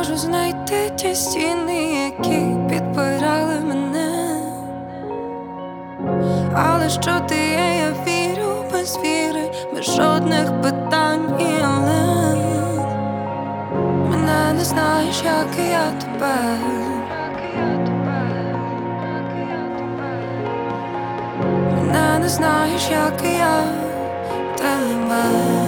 можу знайти ті стіни, які підпирали мене. Але що ти є, я вірю без віри, без жодних питань і але. Мене не знаєш, як і я тебе. Мене не знаєш, як і я тебе.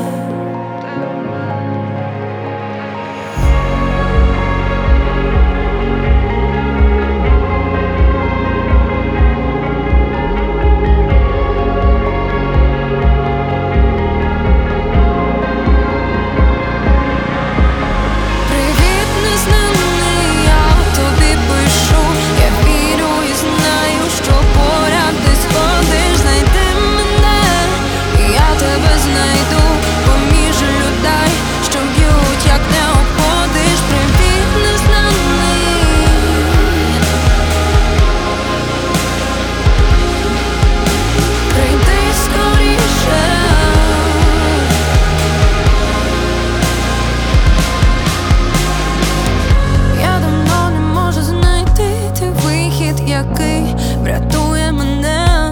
Який врятує мене,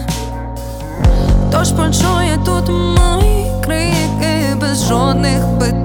тож почує тут мої крики без жодних питань.